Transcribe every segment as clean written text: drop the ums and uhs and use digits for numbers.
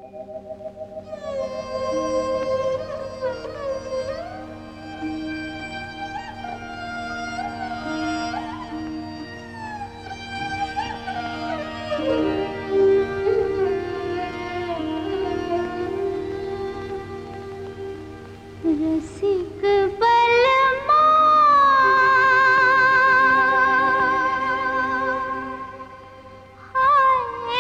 रसिक बलमा हाय,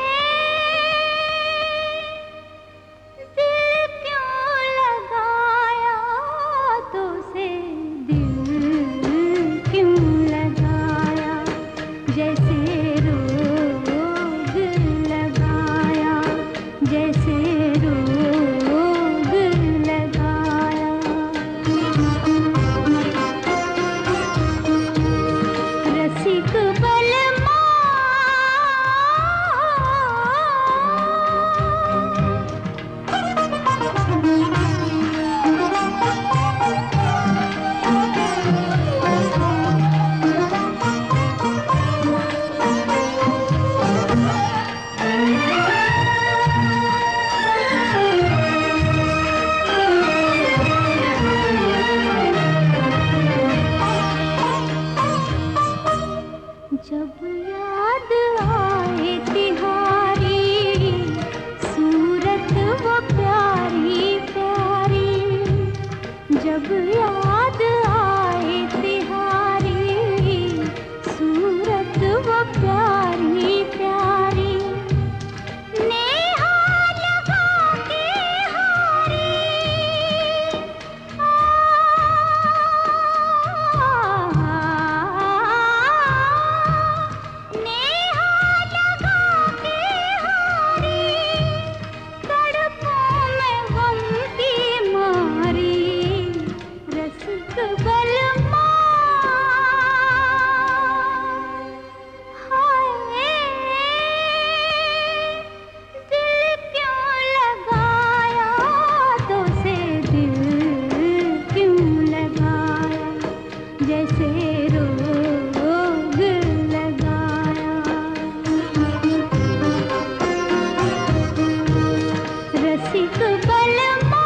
दिल क्यों लगाया तो से दिल क्यों लगाया, जैसे रोग लगाया, जैसे जब याद आए तिहारी सूरत वो प्यारी प्यारी, जब याद आए तिहारी सूरत वो प्यारी प्यारी, नेहा लगा के हारी जैसे रोग लगाया, रसिक बलमा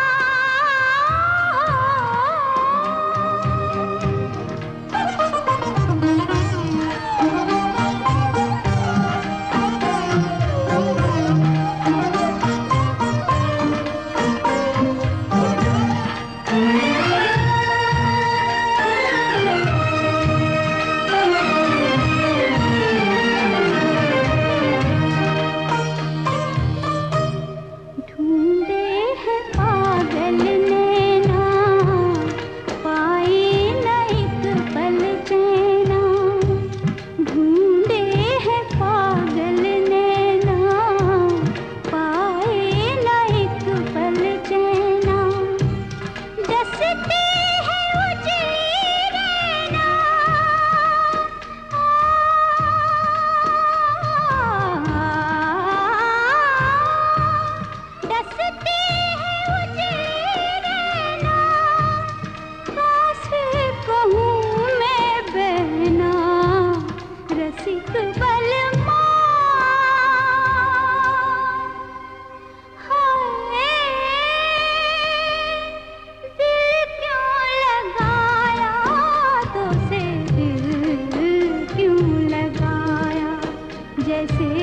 रसिक बलमा हाय, दिल क्यों लगाया तो से दिल क्यों लगाया, जैसे